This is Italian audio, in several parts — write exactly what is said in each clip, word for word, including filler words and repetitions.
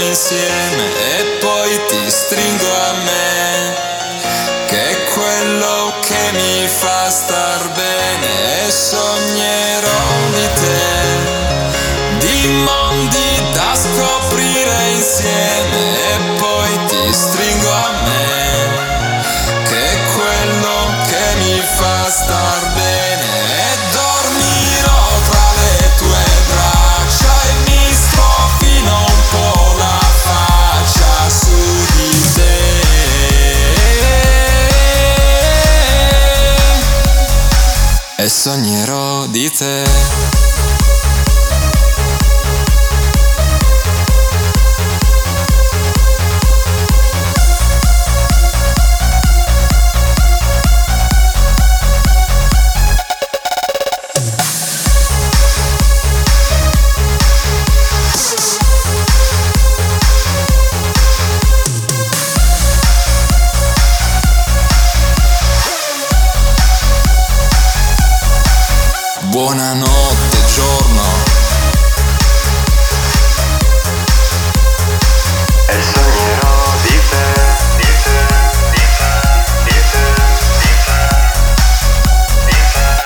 insieme e poi ti stringo a me, che è quello che mi fa star bene, e sognerò di te, di mondi da scoprire insieme e poi ti stringo a me, che è quello che mi fa star bene, e dormirò tra le tue braccia e mi strofino un po' la faccia su di te, e sognerò di te. Buonanotte giorno, e sognerò di te, di te, di te, di te, di te, di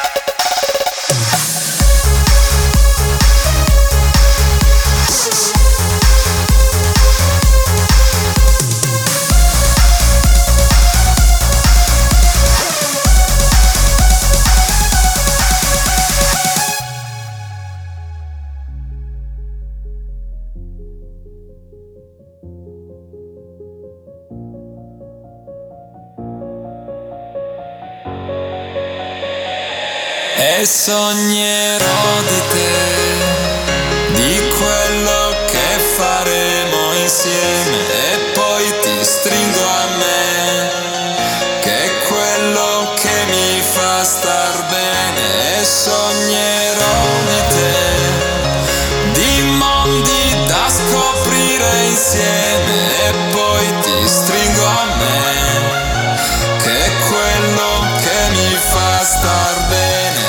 e sognerò di te, di quello che faremo insieme e poi ti stringo a me, che è quello che mi fa star bene, e sognerò di te, di mondi da scoprire insieme e poi ti stringo a me, che è quello che mi fa star bene.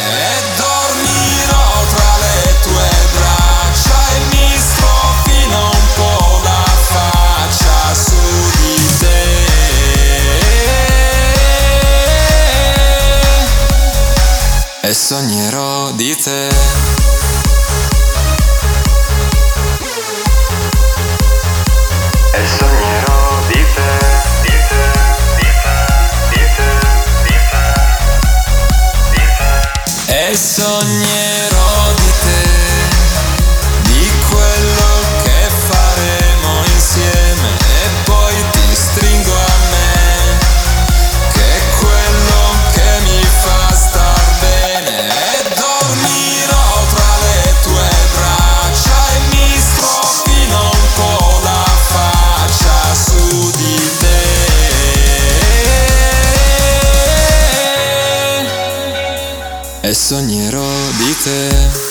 E sognerò di te, e sognerò di te, di te, di te, di te, di te, di te, e sognerò di te, di quello che faremo insieme e poi ti stringo a me, che è quello che mi fa star bene, e dormirò tra le tue braccia e mi strofino un po' la faccia su di te, e sognerò di te.